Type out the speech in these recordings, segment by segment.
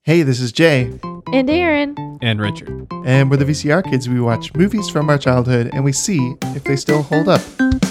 Hey, this is Jay, And Aaron. And Richard. and we're the VCR kids. We watch movies from our childhood and we see if they still hold up.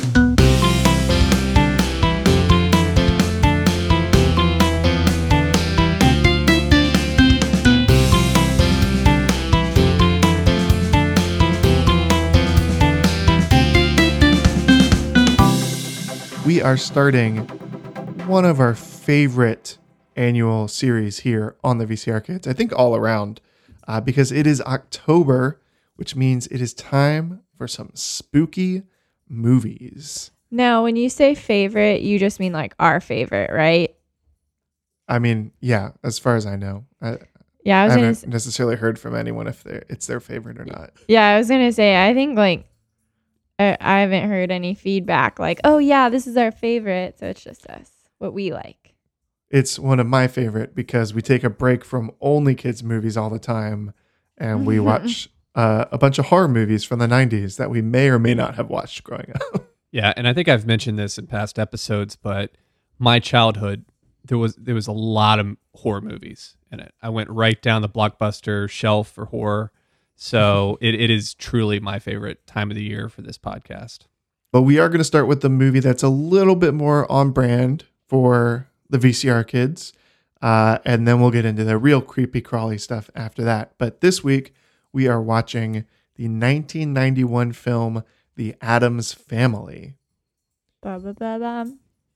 We are starting one of our favorite annual series here on the VCR Kids, I think all around, because it is October, which means it is time for some spooky movies. Now, when you say favorite, you just mean like our favorite, right? I mean, yeah, as far as I know. I Yeah, haven't necessarily heard from anyone if it's their favorite or not. I was gonna say, I think like I haven't heard any feedback like, oh yeah, this is our favorite. So it's just us, what we like. It's one of my favorite because we take a break from only kids movies all the time and we watch a bunch of horror movies from the 90s that we may or may not have watched growing up. Yeah, and I think I've mentioned this in past episodes, but my childhood, there was a lot of horror movies in it. I went right down the Blockbuster shelf for horror. So it is truly my favorite time of the year for this podcast. But we are going to start with the movie that's a little bit more on brand for the VCR kids. And then we'll get into the real creepy crawly stuff after that. But this week, we are watching the 1991 film, The Addams Family. Ba, ba, ba, ba.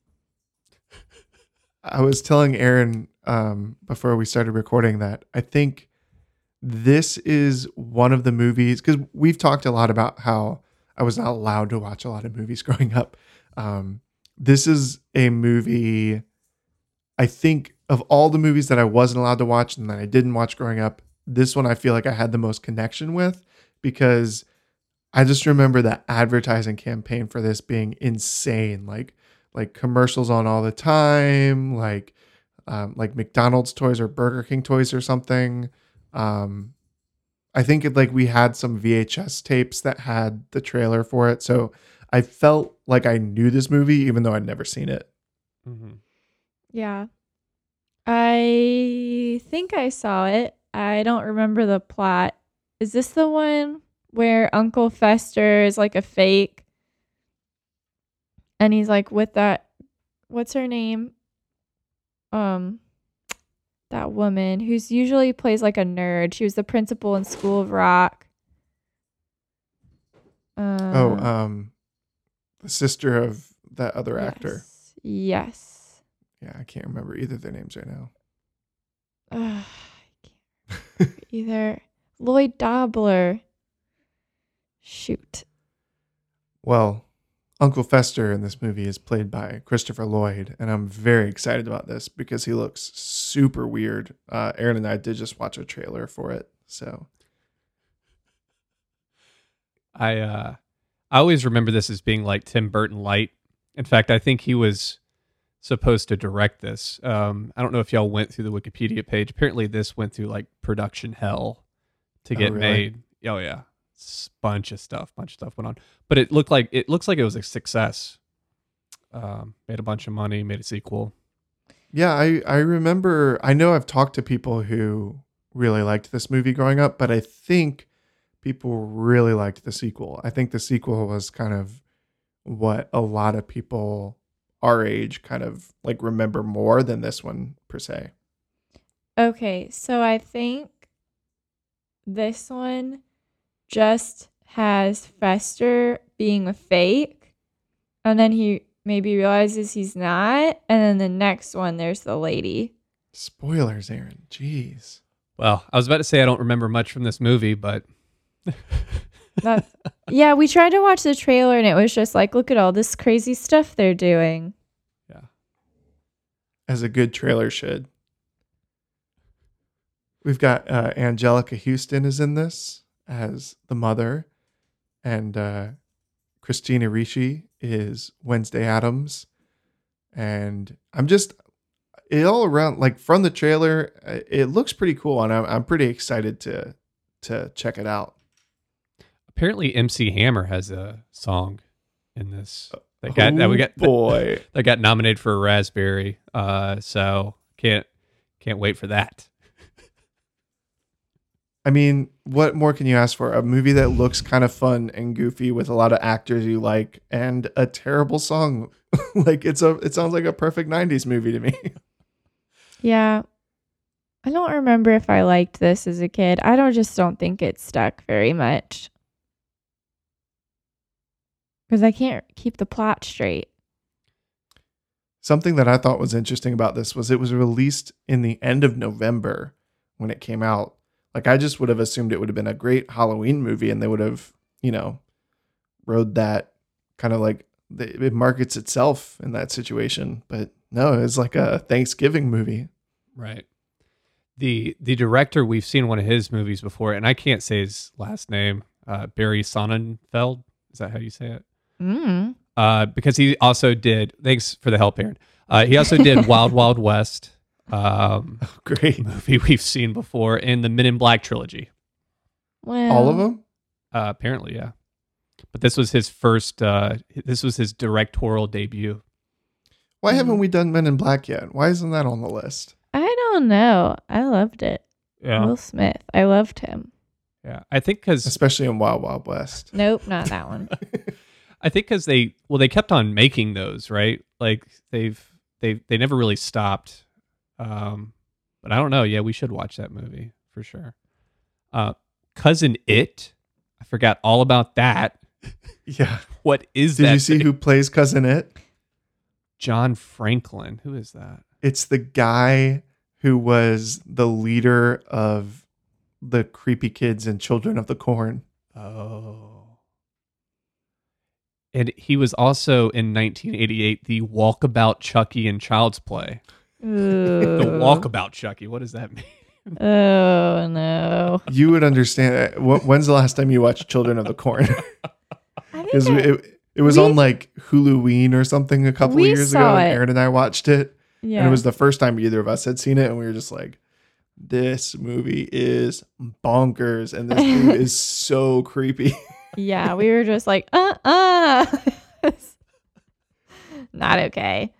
I was telling Aaron before we started recording that I think this is one of the movies, because we've talked a lot about how I was not allowed to watch a lot of movies growing up. This is a movie, I think, of all the movies that I wasn't allowed to watch and that I didn't watch growing up, this one I feel like I had the most connection with, because I just remember the advertising campaign for this being insane. Like commercials on all the time, like McDonald's toys or Burger King toys or something. I think we had some VHS tapes that had the trailer for it. So I felt like I knew this movie, even though I'd never seen it. Mm-hmm. Yeah. I think I saw it. I don't remember the plot. Is this the one where Uncle Fester is like a fake? And he's like with that, what's her name? That woman who's usually plays like a nerd. She was the principal in School of Rock. The sister of that other actor. Yes. Yeah, I can't remember either of their names right now. I can't either. Lloyd Dobler. Shoot. Well, Uncle Fester in this movie is played by Christopher Lloyd, and I'm very excited about this because he looks super weird. Aaron and I did just watch a trailer for it, so I always remember this as being like Tim Burton light. In fact, I think he was supposed to direct this. I don't know if y'all went through the Wikipedia page. Apparently, this went through like production hell to get really? made. Oh yeah. Bunch of stuff went on, but it looks like it was a success. Made a bunch of money, made a sequel. Yeah, I remember. I know I've talked to people who really liked this movie growing up, but I think people really liked the sequel. I think the sequel was kind of what a lot of people our age kind of like remember more than this one per se. Okay, so I think this one just has Fester being a fake, and then he maybe realizes he's not, and then the next one there's the lady. Spoilers, Aaron. Jeez. Well, I was about to say I don't remember much from this movie, but Yeah, we tried to watch the trailer and it was just like, look at all this crazy stuff they're doing. Yeah. As a good trailer should. We've got Angelica Houston is in this as the mother, and Christina Ricci is Wednesday Addams, and I'm just it all around, like, from the trailer, it looks pretty cool, and I'm pretty excited to check it out. Apparently, MC Hammer has a song in this that got nominated for a Raspberry. So can't wait for that. I mean, what more can you ask for? A movie that looks kind of fun and goofy with a lot of actors you like and a terrible song. Like it sounds like a perfect 90s movie to me. Yeah. I don't remember if I liked this as a kid. Don't think it stuck very much. Because I can't keep the plot straight. Something that I thought was interesting about this was it was released in the end of November when it came out. Like I just would have assumed it would have been a great Halloween movie and they would have, rode that kind of like it markets itself in that situation. But no, it's like a Thanksgiving movie. Right. The director, we've seen one of his movies before, and I can't say his last name. Barry Sonnenfeld. Is that how you say it? Mm. Because he also did. Thanks for the help, Aaron. He also did Wild Wild West. Great movie we've seen before in the Men in Black trilogy. Well, all of them. Apparently, yeah. But this was his first. This was his directorial debut. Why haven't we done Men in Black yet? Why isn't that on the list? I don't know. I loved it. Yeah, Will Smith. I loved him. yeah. I think because Especially in Wild Wild West. Nope, not that one. I think because they kept on making those, right? Like they never really stopped. But I don't know. Yeah, we should watch that movie for sure. Cousin It. I forgot all about that. Yeah. What is Did that? you see who plays Cousin It? John Franklin. Who is that? It's the guy who was the leader of the creepy kids and Children of the Corn. Oh. And he was also in 1988 the Walkabout Chucky in Child's Play. Ooh. The Walkabout Chucky. What does that mean? Oh no. You would understand. When's the last time you watched Children of the Corn? I Because think it was we- on like Huluween or something a couple of We years saw ago. it. And Aaron and I watched it. yeah. And it was the first time either of us had seen it. And we were just like, this movie is bonkers. And this dude is so creepy. Yeah, we were just like, not okay.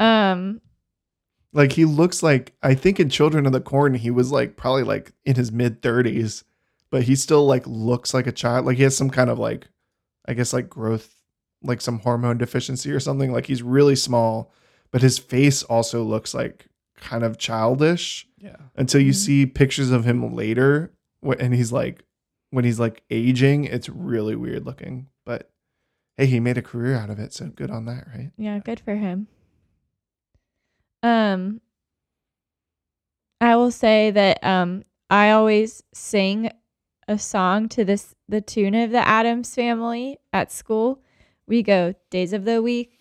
Like he looks like, I think in Children of the Corn, he was like probably like in his mid 30s, but he still like looks like a child. Like he has some kind of like, I guess like growth, like some hormone deficiency or something. Like he's really small, but his face also looks like kind of childish Yeah. until you Mhm. see pictures of him later. And he's like, when he's like aging, it's really weird looking, but hey, he made a career out of it. So good on that, right? Yeah, good for him. I will say that I always sing a song to the tune of the Addams Family at school. We go days of the week,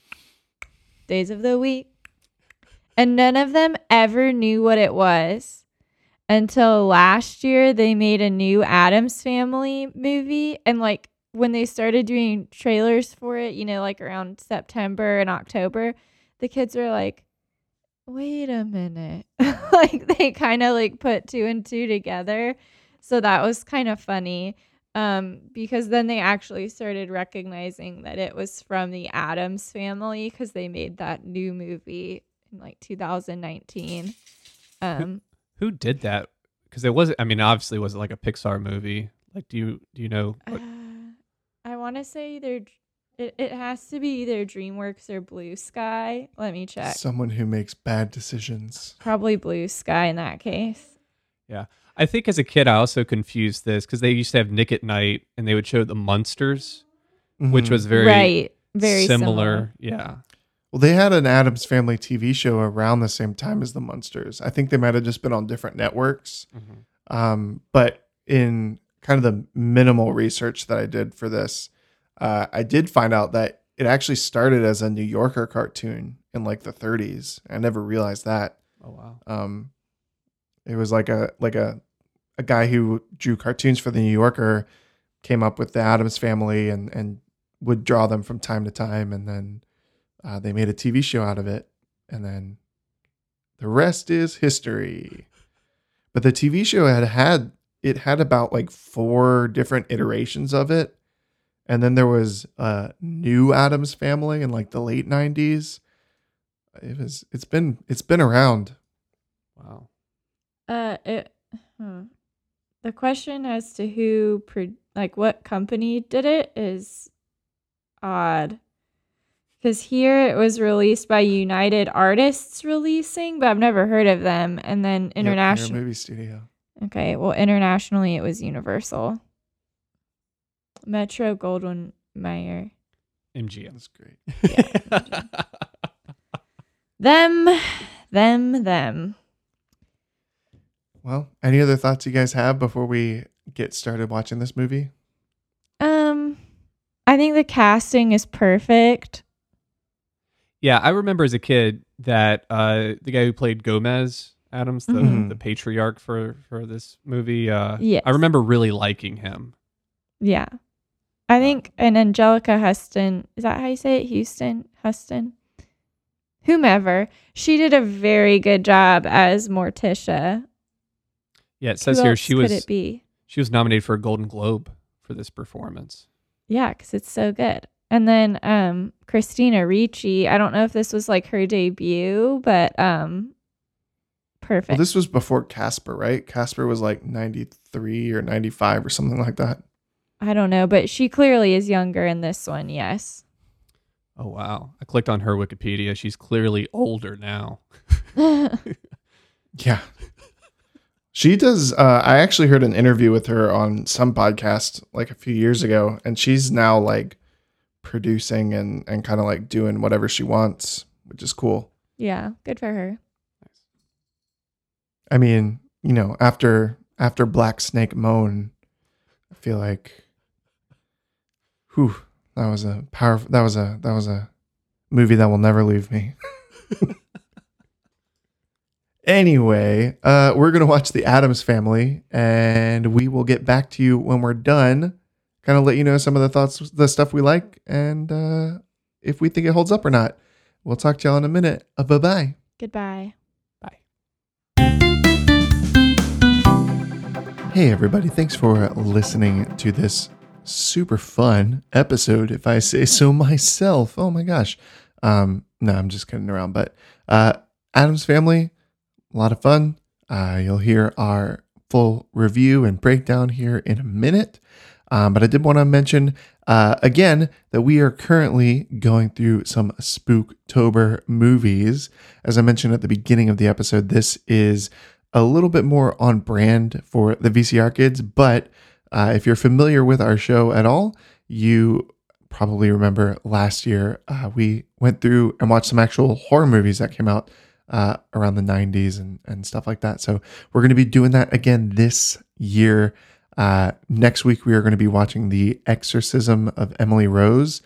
and none of them ever knew what it was until last year. They made a new Addams Family movie, and like when they started doing trailers for it, like around September and October, the kids were like, wait a minute. Like they kind of like put two and two together. So that was kind of funny. Because then they actually started recognizing that it was from the Addams Family because they made that new movie in like 2019. Who did that? Because it wasn't. I mean, obviously, it wasn't like a Pixar movie. Like, do you know? What, I want to say it has to be either DreamWorks or Blue Sky. Let me check. Someone who makes bad decisions. Probably Blue Sky in that case. yeah, I think as a kid, I also confused this because they used to have Nick at Night, and they would show the Munsters, which Mhm. was very right. Very similar. Yeah. Well, they had an Addams Family TV show around the same time as the Munsters. I think they might have just been on different networks. But in kind of the minimal research that I did for this, I did find out that it actually started as a New Yorker cartoon in like the 30s. I never realized that. Oh wow. It was like a guy who drew cartoons for the New Yorker came up with the Addams Family and would draw them from time to time, and then they made a TV show out of it, and then the rest is history. But the TV show had about like 4 different iterations of it, and then there was a new Addams Family in like the late 90s. It's been around. Wow. The the question as to who, what company did it is odd. Because here it was released by United Artists Releasing, but I've never heard of them. And then Yep, international. they're a movie studio. Okay, well, internationally it was Universal. Metro Goldwyn Mayer. MGM. That's great. Yeah. Them. Well, any other thoughts you guys have before we get started watching this movie? I think the casting is perfect. Yeah, I remember as a kid that the guy who played Gomez Adams, Mhm. the patriarch for this movie, Yes. I remember really liking him. Yeah. I think, and Angelica Huston, is that how you say it? Huston? Whomever. She did a very good job as Morticia. Yeah, it says Who here else could it be? she was nominated for a Golden Globe for this performance. Yeah, because it's so good. And then Christina Ricci, I don't know if this was like her debut, but perfect. Well, this was before Casper, right? Casper was like 93 or 95 or something like that. I don't know, but she clearly is younger in this one, yes. Oh, wow. I clicked on her Wikipedia. She's clearly older now. Yeah. She does. I actually heard an interview with her on some podcast like a few years ago, and she's now like producing and kind of like doing whatever she wants, which is cool. Yeah, good for her. I mean, you know, after Black Snake Moan, I feel like, whew, that was a powerful. That was a movie that will never leave me. Anyway, we're gonna watch The Addams Family, and we will get back to you when we're done. Kind of let you know some of the thoughts, the stuff we like, and if we think it holds up or not. We'll talk to y'all in a minute. Bye-bye. Goodbye. Bye. Hey, everybody. Thanks for listening to this super fun episode, if I say so myself. Oh, my gosh. No, I'm just kidding around. But Addams Family, a lot of fun. You'll hear our full review and breakdown here in a minute. But I did want to mention again that we are currently going through some Spooktober movies. As I mentioned at the beginning of the episode, this is a little bit more on brand for the VCR kids. But if you're familiar with our show at all, you probably remember last year we went through and watched some actual horror movies that came out around the 90s and stuff like that. So we're going to be doing that again this year. Next week, we are going to be watching The Exorcism of Emily Rose,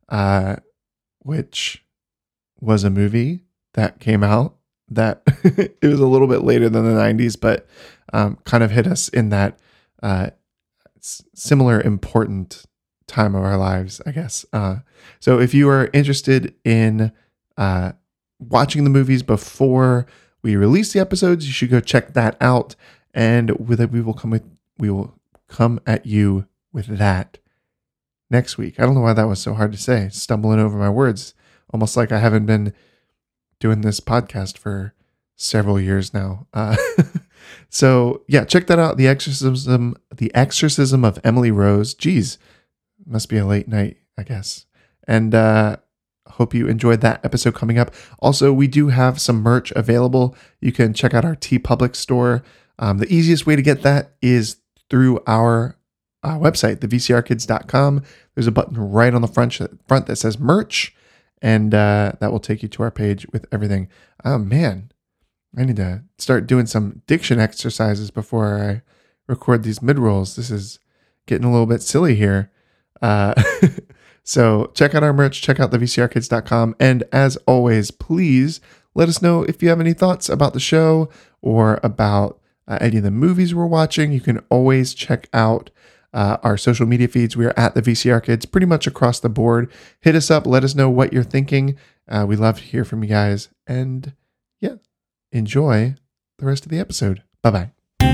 which was a movie that came out that it was a little bit later than the 90s, but kind of hit us in that similar important time of our lives, I guess. So if you are interested in watching the movies before we release the episodes, you should go check that out. And with it, we will come at you with that next week. I don't know why that was so hard to say. Stumbling over my words, almost like I haven't been doing this podcast for several years now. So yeah, check that out. The Exorcism of Emily Rose. Geez, must be a late night, I guess. And hope you enjoyed that episode coming up. Also, we do have some merch available. You can check out our TeePublic store. The easiest way to get that is through our website, thevcrkids.com. There's a button right on the front that says merch, and that will take you to our page with everything. Oh, man. I need to start doing some diction exercises before I record these mid-rolls. This is getting a little bit silly here. So check out our merch, check out thevcrkids.com. And as always, please let us know if you have any thoughts about the show or about any of the movies we're watching. You can always check out our social media feeds. We are at the VCR Kids pretty much across the board. Hit us up. Let us know what you're thinking. We love to hear from you guys. And yeah, enjoy the rest of the episode. Bye-bye.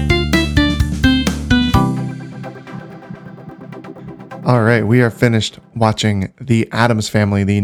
All right, we are finished watching The Addams Family, the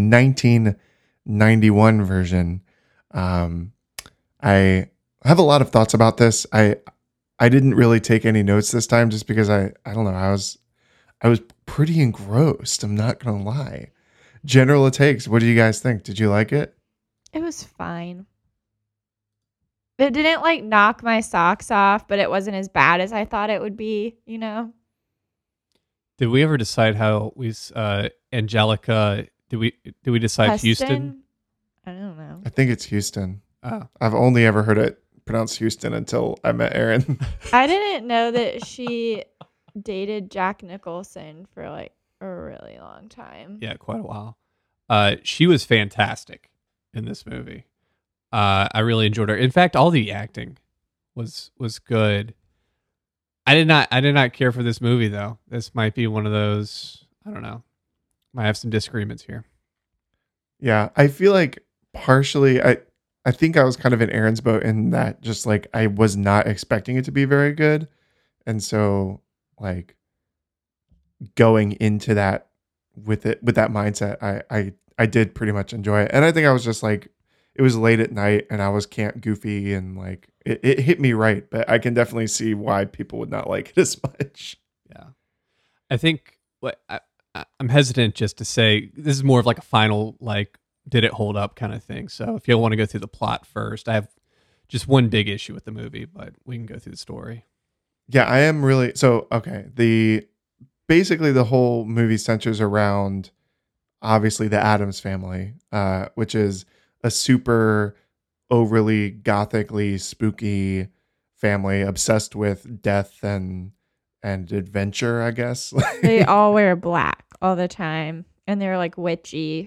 1991 version. I have a lot of thoughts about this. I I didn't really take any notes this time just because I don't know, I was pretty engrossed. I'm not gonna lie. General takes. What do you guys think? Did you like it? It was fine. It didn't like knock my socks off, but it wasn't as bad as I thought it would be, you know? Did we ever decide how we Angelica? Did we decide Houston? I don't know. I think it's Houston. Oh, I've only ever heard it pronounced Houston until I met Aaron. I didn't know that she dated Jack Nicholson for like a really long time. yeah, quite a while. She was fantastic in this movie. I really enjoyed her. In fact, all the acting was good. I did not care for this movie though. This might be one of those, I don't know. Might have some disagreements here. Yeah, I feel like partially I think I was kind of in Aaron's boat in that just like I was not expecting it to be very good. And so like going into that with that mindset, I did pretty much enjoy it. And I think I was just like it was late at night and I was camp goofy and like it hit me right, but I can definitely see why people would not like it as much. Yeah. I think I'm hesitant just to say this is more of like a final, like, did it hold up kind of thing. So if you want to go through the plot first, I have just one big issue with the movie, but we can go through the story. Yeah, I am really so okay. Basically the whole movie centers around obviously the Addams family, which is a super overly gothically spooky family obsessed with death and adventure, I guess. They all wear black all the time and they're like witchy.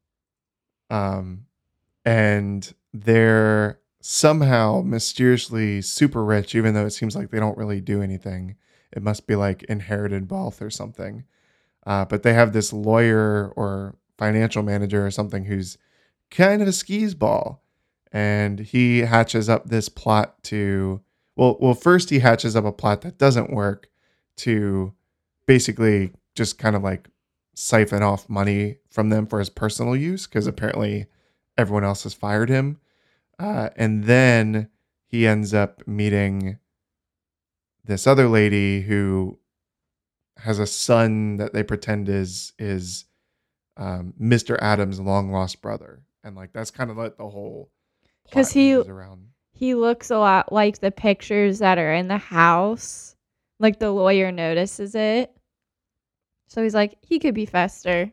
And they're somehow mysteriously super rich, even though it seems like they don't really do anything. It must be like inherited wealth or something. But they have this lawyer or financial manager or something who's kind of a skis ball. And he hatches up this plot to, well, first he hatches up a plot that doesn't work to basically just kind of like siphon off money from them for his personal use because apparently everyone else has fired him. And then he ends up meeting this other lady who has a son that they pretend is Mr. Adams' long lost brother. And like that's kind of like the whole plot Because around. he looks a lot like the pictures that are in the house. Like the lawyer notices it. So he's like, he could be Fester.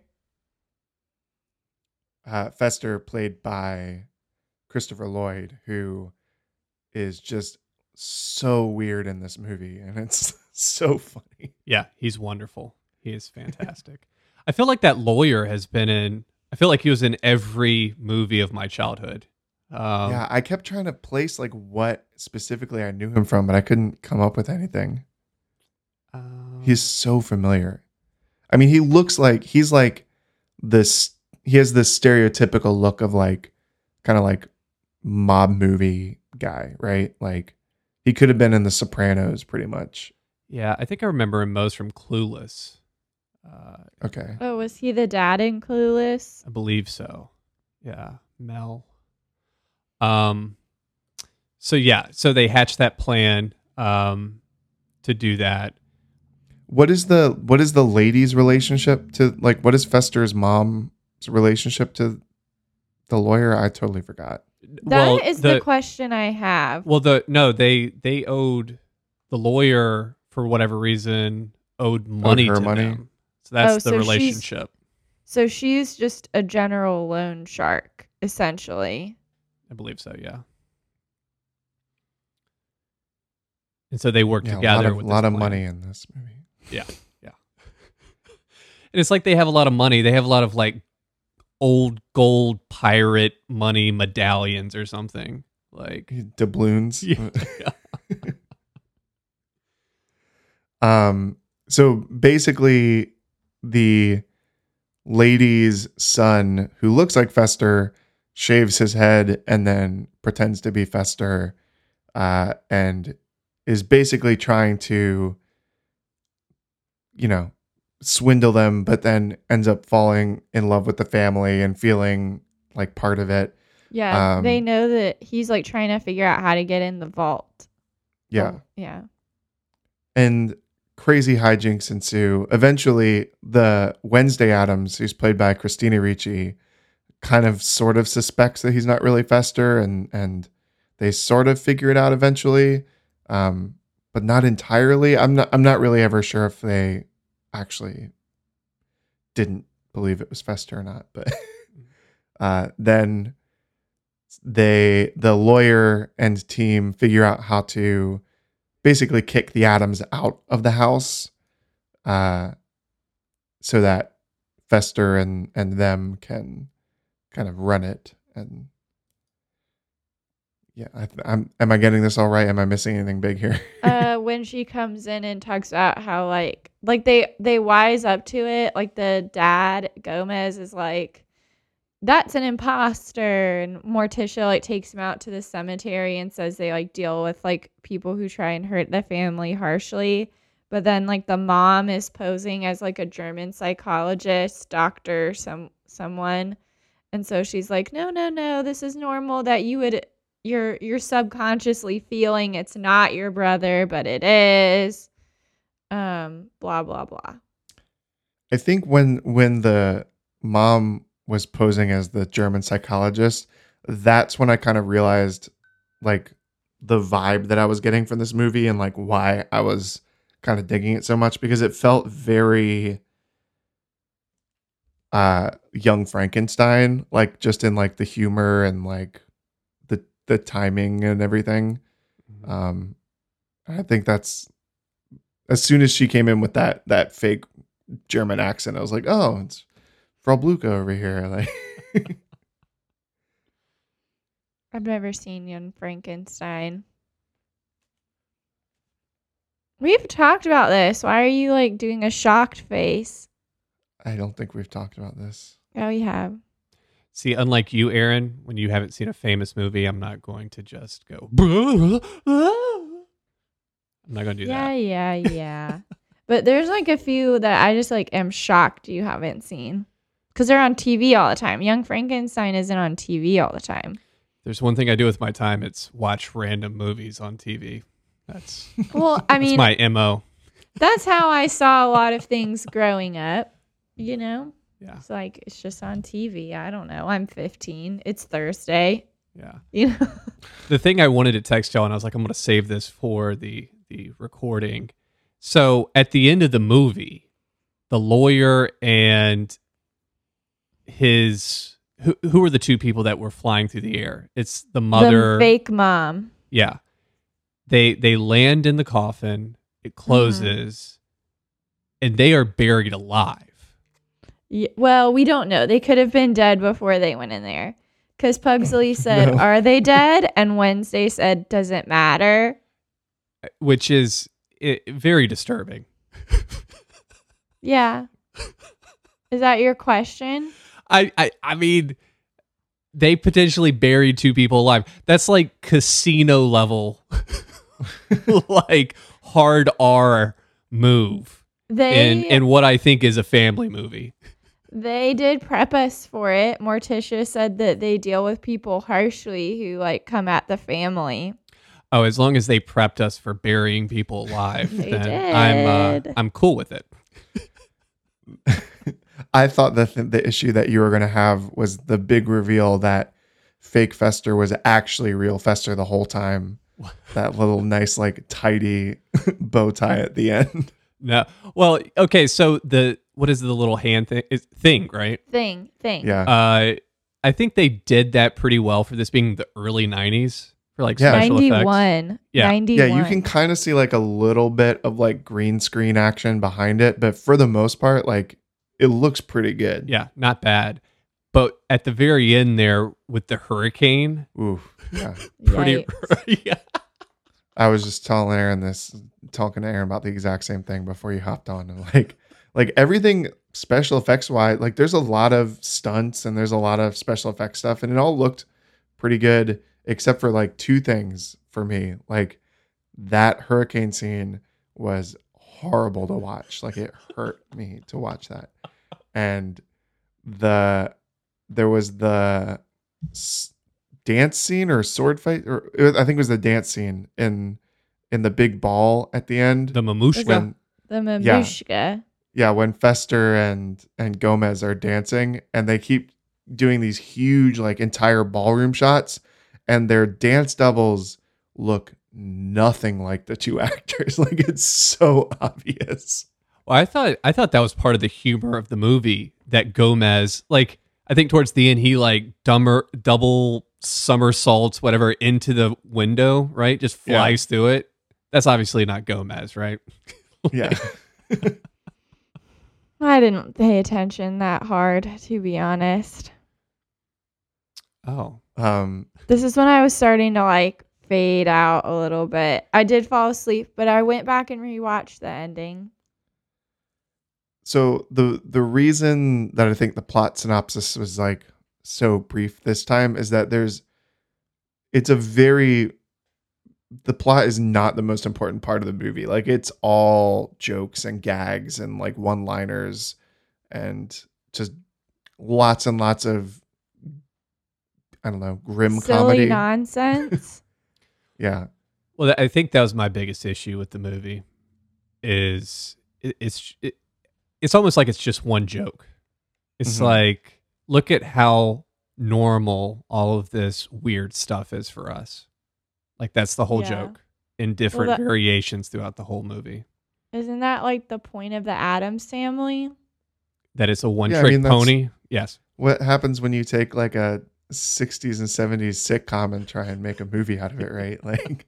Fester, played by Christopher Lloyd, who is just so weird in this movie, and it's so funny. Yeah, he's wonderful. He is fantastic. I feel like that lawyer has been in. I feel like he was in every movie of my childhood. Yeah, I kept trying to place like what specifically I knew him from, but I couldn't come up with anything. He's so familiar. I mean, he looks like he's like this. He has this stereotypical look of like kind of like mob movie guy, right? Like he could have been in The Sopranos pretty much. Yeah, I think I remember him most from Clueless. Okay. Oh, was he the dad in Clueless? I believe so. Yeah, Mel. So they hatched that plan to do that. What is the lady's relationship to like what is Fester's mom's relationship to the lawyer? I totally forgot. That is the question I have. Well, they owed the lawyer for whatever reason owed money to them. So that's the relationship. So she's just a general loan shark, essentially. I believe so, yeah. And so they work together with a lot of money in this movie. Yeah. And it's like they have a lot of money. They have a lot of like old gold pirate money medallions or something. Like doubloons. Yeah. So basically the lady's son, who looks like Fester, shaves his head and then pretends to be Fester, and is basically trying to, swindle them, but then ends up falling in love with the family and feeling like part of it. Yeah, they know that he's like trying to figure out how to get in the vault. Yeah. Yeah. And crazy hijinks ensue. Eventually, the Wednesday Addams, who's played by Christina Ricci, kind of sort of suspects that he's not really Fester, and they sort of figure it out eventually, but not entirely. I'm not really ever sure if they actually didn't believe it was Fester or not. But then the lawyer and team figure out how to basically kick the Addams out of the house, so that Fester and them can kind of run it. And yeah, am I getting this all right? Am I missing anything big here? When she comes in and talks about how like they wise up to it, like the dad Gomez is like, that's an imposter, and Morticia like takes him out to the cemetery and says they like deal with like people who try and hurt the family harshly. But then like the mom is posing as like a German psychologist, doctor, someone. And so she's like, no, no, no, this is normal that you're subconsciously feeling it's not your brother, but it is. Blah blah blah. I think when the mom was posing as the German psychologist, that's when I kind of realized like the vibe that I was getting from this movie and like why I was kind of digging it so much, because it felt very Young Frankenstein, like just in like the humor and like the timing and everything. I think that's, as soon as she came in with that fake German accent, I was like, oh, it's Frau Blucher over here. Like, I've never seen Young Frankenstein. We've talked about this. Why are you like doing a shocked face? I don't think we've talked about this. Oh, we have. See, unlike you, Aaron, when you haven't seen a famous movie, I'm not going to just go. I'm not going to do that. Yeah. But there's like a few that I just like am shocked you haven't seen, because they're on TV all the time. Young Frankenstein isn't on TV all the time. There's one thing I do with my time. It's watch random movies on TV. That's Well, I mean, my MO. that's how I saw a lot of things growing up, you know? Yeah. It's like, it's just on TV. I don't know. I'm 15. It's Thursday. Yeah. You know? The thing I wanted to text y'all, and I was like, I'm going to save this for the recording. So at the end of the movie, the lawyer and his who are the two people that were flying through the air? It's the mother, The fake mom. Yeah. They land in the coffin, it closes, and they are buried alive. Yeah, well, we don't know. They could have been dead before they went in there. Because Pugsley said, No. are they dead? And Wednesday said, does it matter? Which is very disturbing. Yeah. Is that your question? I mean, they potentially buried two people alive. That's like casino level, like hard R move in what I think is a family movie. They did prep us for it. Morticia said that they deal with people harshly who like come at the family. Oh, as long as they prepped us for burying people alive, They then did. I'm cool with it. I thought the issue that you were going to have was the big reveal that fake Fester was actually real Fester the whole time. That little nice, like, tidy bow tie at the end. No, well, okay. So what is the little hand thing, right? Thing. Yeah. I think they did that pretty well for this being the early '90s for like special effects. 91. Yeah. 91. Yeah, you can kind of see like a little bit of like green screen action behind it, but for the most part, like, it looks pretty good. Yeah, not bad. But at the very end there with the hurricane, Ooh, yeah. pretty Yikes. yeah. I was just talking to Aaron about the exact same thing before you hopped on, and like everything special effects wise, like there's a lot of stunts and there's a lot of special effects stuff, and it all looked pretty good except for like two things for me. Like that hurricane scene was horrible to watch. Like it hurt me to watch that. And there was the dance scene or sword fight, or I think it was the dance scene in in the big ball at the end. The Mamushka. when The Mamushka. yeah, when Fester and Gomez are dancing, and they keep doing these huge like entire ballroom shots, and their dance doubles look nothing like the two actors. Like it's so obvious. Well, I thought that was part of the humor of the movie, that Gomez, like, I think towards the end he like double somersaults whatever into the window, right? Just flies through it. That's obviously not Gomez, right? Yeah. I didn't pay attention that hard, to be honest. Oh. This is when I was starting to like fade out a little bit. I did fall asleep, but I went back and rewatched the ending. So the reason that I think the plot synopsis was like so brief this time is that the plot is not the most important part of the movie. Like it's all jokes and gags and like one-liners and just lots and lots of, I don't know, grim Silly comedy. nonsense. Yeah. Well, I think that was my biggest issue with the movie. It's almost like it's just one joke. It's Mhm. like, look at how normal all of this weird stuff is for us. Like that's the whole Yeah. joke in different that- variations throughout the whole movie. Isn't that like the point of the Addams Family? That it's a one Yeah, I trick mean, that's- pony. Yes. What happens when you take like a 60s and 70s sitcom and try and make a movie out of it, right? Like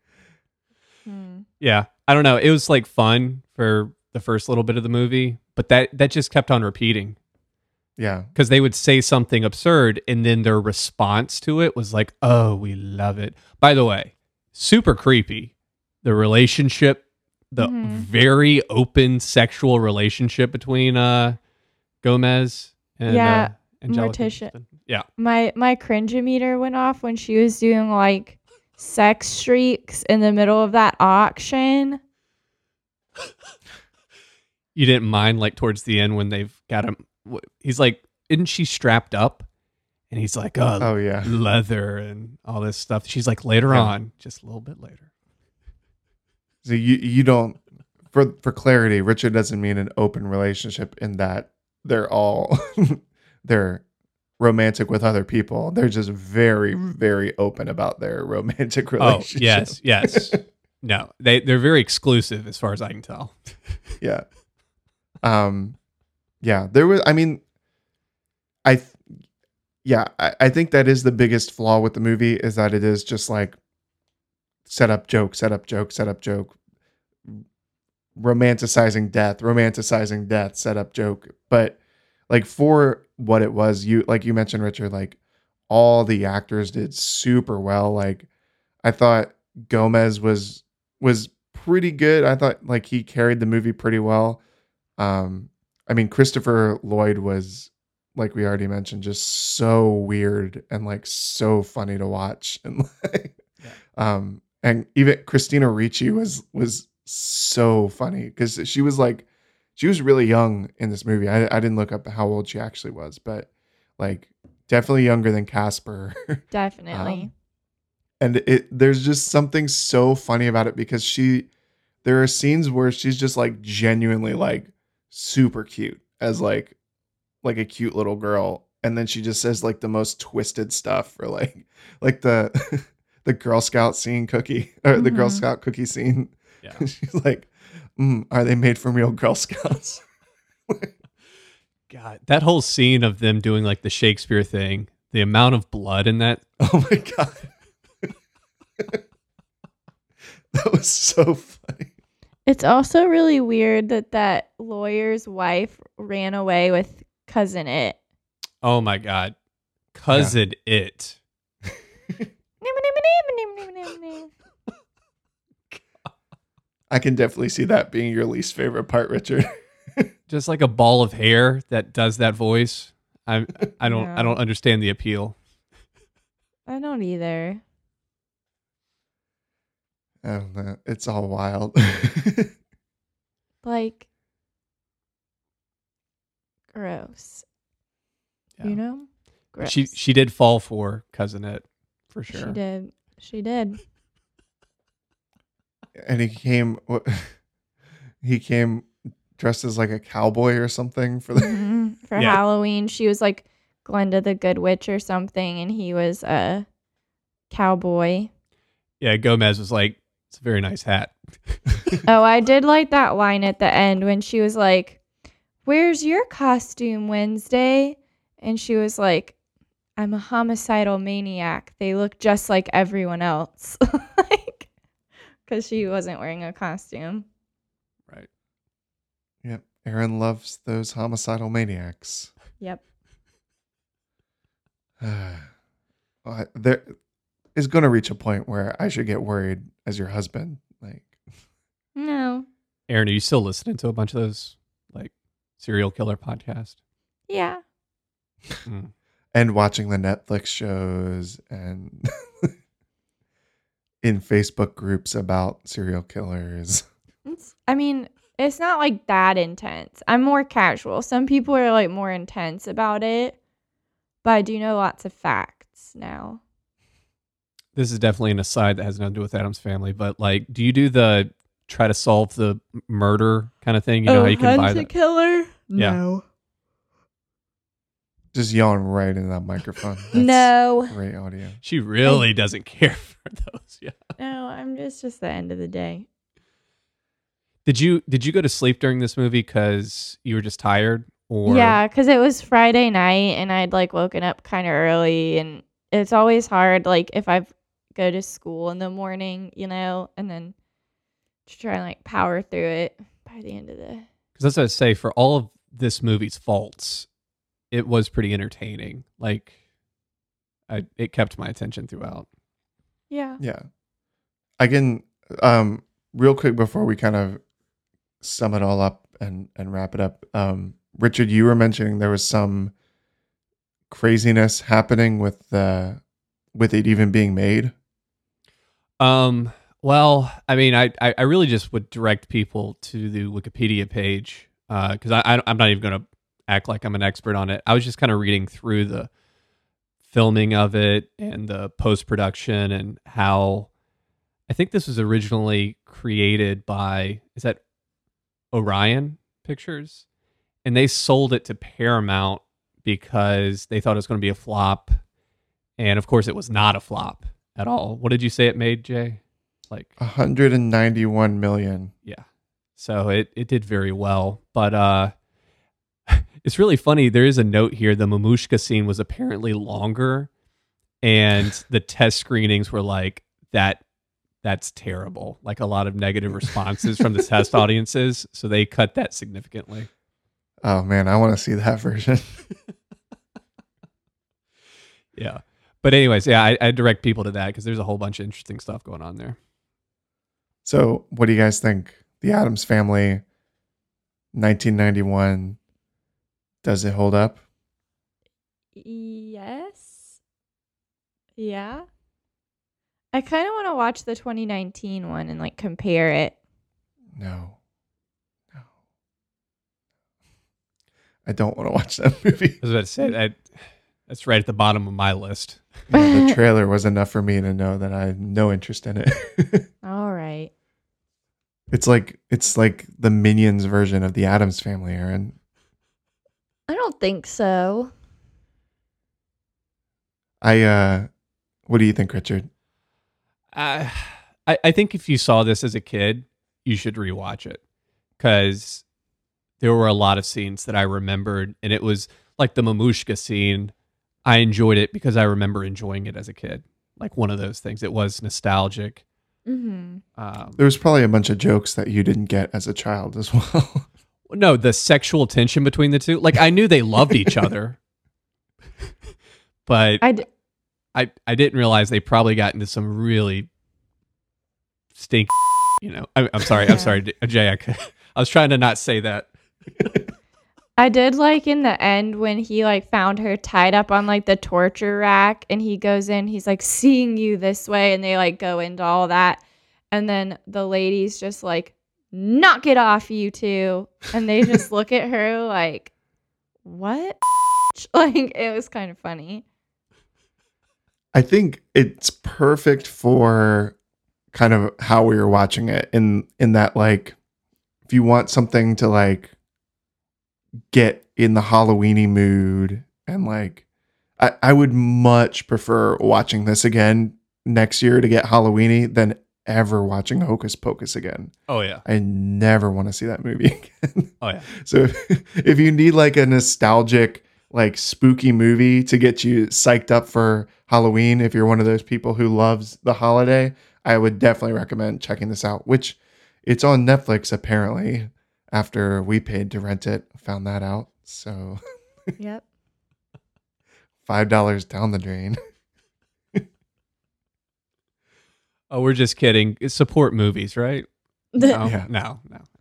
Yeah. I don't know. It was like fun for the first little bit of the movie, but that just kept on repeating. yeah. Because they would say something absurd and then their response to it was like, oh, we love it. By the way, super creepy. The relationship, the very open sexual relationship between Gomez and Yeah, Angelica Morticia. Houston. Yeah. My cringe-o-meter went off when she was doing like sex streaks in the middle of that auction. You didn't mind like towards the end when they've got him. He's like, isn't she strapped up? And he's like, Oh yeah. leather and all this stuff. She's like, later Yeah. on, just a little bit later. So you don't, for clarity, Richard doesn't mean an open relationship in that they're all they're romantic with other people. They're just very, very open about their romantic relationship. Oh, yes. No, they're very exclusive as far as I can tell. Yeah. Yeah, there was, I mean, I think that is the biggest flaw with the movie, is that it is just like set up joke, romanticizing death, set up joke. But like for what it was, you mentioned, Richard, like all the actors did super well. Like I thought Gomez was pretty good. I thought like he carried the movie pretty well. I mean, Christopher Lloyd was, like we already mentioned, just so weird and like so funny to watch. And like, and even Christina Ricci was so funny because she was really young in this movie. I didn't look up how old she actually was, but like definitely younger than Casper. Definitely. And there's just something so funny about it because there are scenes where she's just like genuinely like super cute as like a cute little girl, and then she just says like the most twisted stuff, or like the the Girl Scout scene cookie, or the Girl Scout cookie scene. Yeah. She's like, are they made from real Girl Scouts? God, that whole scene of them doing like the Shakespeare thing, the amount of blood in that. Oh my god. That was so funny. It's also really weird that lawyer's wife ran away with Cousin It. Oh my God. Cousin It. I can definitely see that being your least favorite part, Richard. Just like a ball of hair that does that voice. I don't Yeah. I don't understand the appeal. I don't either. I don't know. It's all wild. Like, gross. Yeah. You know? Gross. She did fall for Cousin It for sure. She did. She did. and he came dressed as like a cowboy or something for the. For Yeah. Halloween. She was like Glenda the Good Witch or something, and he was a cowboy. Yeah, Gomez was like, "It's a very nice hat." Oh, I did like that line at the end when she was like, "Where's your costume, Wednesday?" And she was like, "I'm a homicidal maniac. They look just like everyone else." Like, because she wasn't wearing a costume. Right. Yep, Aaron loves those homicidal maniacs. Yep. There is going to reach a point where I should get worried as your husband. Like, No. Aaron, are you still listening to a bunch of those like serial killer podcasts? Yeah. Mm. and watching the Netflix shows and in Facebook groups about serial killers. I mean, it's not like that intense. I'm more casual. Some people are like more intense about it, but I do know lots of facts now. This is definitely an aside that has nothing to do with Adam's family, but like, do you do the try to solve the murder kind of thing? You know how you can buy that? killer? Yeah. No. Just yelling right into that microphone. That's No. Great audio. She really doesn't care for those. Yeah. No, I'm just the end of the day. Did you go to sleep during this movie because you were just tired, or Yeah, because it was Friday night and I'd like woken up kind of early, and it's always hard like if I go to school in the morning, you know, and then to try and like power through it by the end of the. Because that's what I say. For all of this movie's faults, it was pretty entertaining. Like, it kept my attention throughout. Yeah. Yeah. I can real quick before we kind of sum it all up and wrap it up. Richard, you were mentioning there was some craziness happening with it even being made. Well, I mean, I really just would direct people to the Wikipedia page because I'm not even going to act like I'm an expert on it. I was just kind of reading through the filming of it and the post-production and how I think this was originally created by, is that Orion Pictures? And they sold it to Paramount because they thought it was going to be a flop. And of course, it was not a flop at all. What did you say it made, Jay? Like 191 million. Yeah. So it did very well. But it's really funny. There is a note here. The Mamushka scene was apparently longer, and the test screenings were like, that's terrible. Like a lot of negative responses from the test audiences. So they cut that significantly. Oh man, I want to see that version. Yeah. But anyways, yeah, I direct people to that because there's a whole bunch of interesting stuff going on there. So, what do you guys think? The Addams Family, 1991. Does it hold up? Yes. Yeah. I kind of want to watch the 2019 one and like compare it. No. I don't want to watch that movie. I was about to say that's right at the bottom of my list. Yeah, the trailer was enough for me to know that I have no interest in it. All right. It's like the Minions version of the Addams Family, Aaron. I don't think so. What do you think, Richard? I think if you saw this as a kid, you should rewatch it because there were a lot of scenes that I remembered, and it was like the Mamushka scene. I enjoyed it because I remember enjoying it as a kid. Like one of those things. It was nostalgic. Mm-hmm. There was probably a bunch of jokes that you didn't get as a child as well. No, the sexual tension between the two. Like I knew they loved each other, but I didn't realize they probably got into some really stink. You know, I'm sorry. I'm sorry, Jay. I was trying to not say that. I did like in the end when he like found her tied up on like the torture rack, and he goes in, he's like, seeing you this way, and they like go into all that, and then the ladies just like, knock it off, you two, and they just look at her like, what? Like it was kind of funny. I think it's perfect for kind of how we were watching it in that, like, if you want something to like get in the Halloweeny mood, and like I would much prefer watching this again next year to get Halloweeny than ever watching Hocus Pocus again. Oh yeah. I never want to see that movie again. Oh yeah. So if you need like a nostalgic, like spooky movie to get you psyched up for Halloween, if you're one of those people who loves the holiday, I would definitely recommend checking this out, which it's on Netflix apparently after we paid to rent it. Found that out. So Yep. $5 down the drain. Oh, we're just kidding. Support movies, right? No, Yeah. no.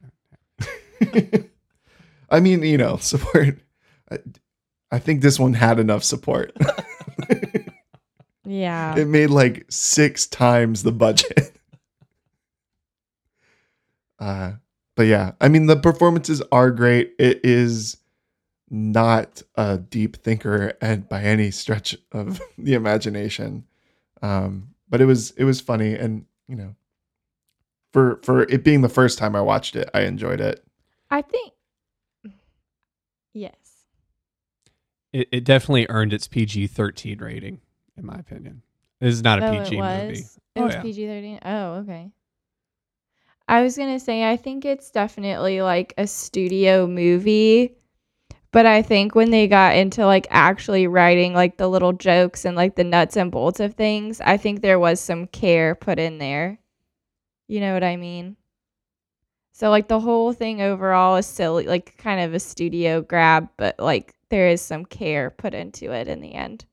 I mean, you know, support. I think this one had enough support. Yeah. It made like 6 times the budget. But yeah, I mean, the performances are great. It is not a deep thinker and by any stretch of the imagination. But it was funny, and you know, for it being the first time I watched it, I enjoyed it. I think. Yes. It definitely earned its PG-13 rating, in my opinion. This is not a Oh, PG it was. movie. It was PG-13. Oh, okay. I was gonna say I think it's definitely like a studio movie, but I think when they got into like actually writing like the little jokes and like the nuts and bolts of things, I think there was some care put in there. You know what I mean? So like the whole thing overall is silly, like kind of a studio grab, but like there is some care put into it in the end.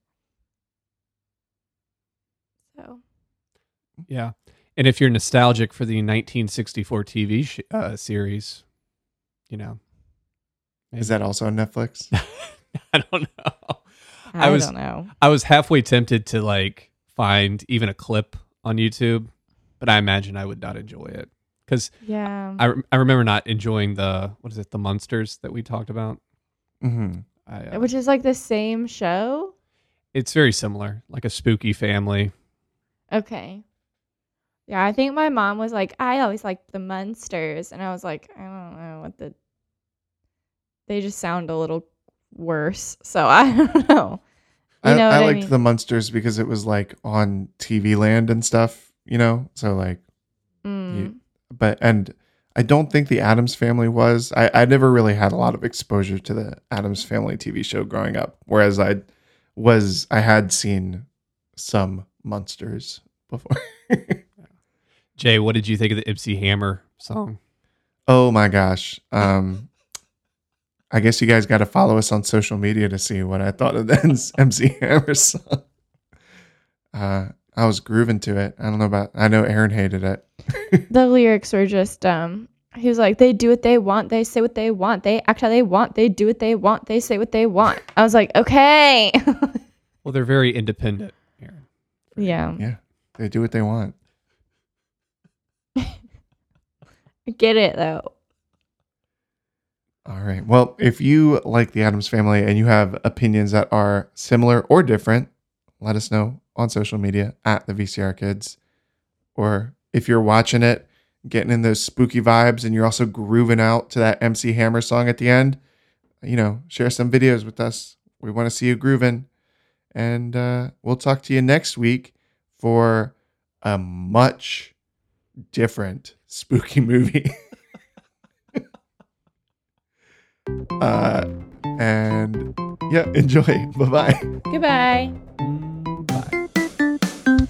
So Yeah. And if you're nostalgic for the 1964 TV series, you know. Is that also on Netflix? I don't know. I don't know. I was halfway tempted to like find even a clip on YouTube, but I imagine I would not enjoy it. Because Yeah. I remember not enjoying the Munsters that we talked about. Mm-hmm. Which is like the same show? It's very similar, like a spooky family. Okay. Yeah, I think my mom was like, I always liked the Munsters. And I was like, I don't know they just sound a little worse. So I don't know. You know I what liked mean? the Munsters because it was like on TV Land and stuff, you know? So like, and I don't think the Addams Family was. I never really had a lot of exposure to the Addams Family TV show growing up, whereas I had seen some Munsters before. Jay, what did you think of the Ipsy Hammer song? Oh my gosh. I guess you guys got to follow us on social media to see what I thought of the MC Hammer song. I was grooving to it. I know Aaron hated it. The lyrics were just he was like, they do what they want, they say what they want, they act how they want, they do what they want, they say what they want. I was like, okay. Well, they're very independent, Aaron. Yeah. Yeah, they do what they want. I get it though. All right. Well, if you like the Addams Family and you have opinions that are similar or different, let us know on social media at the VCR Kids. Or if you're watching it, getting in those spooky vibes, and you're also grooving out to that MC Hammer song at the end, you know, share some videos with us. We want to see you grooving. And we'll talk to you next week for a much different spooky movie. And yeah, enjoy. Bye-bye. Goodbye. Bye.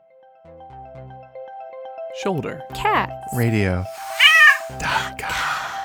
Shoulder. Cats. Radio.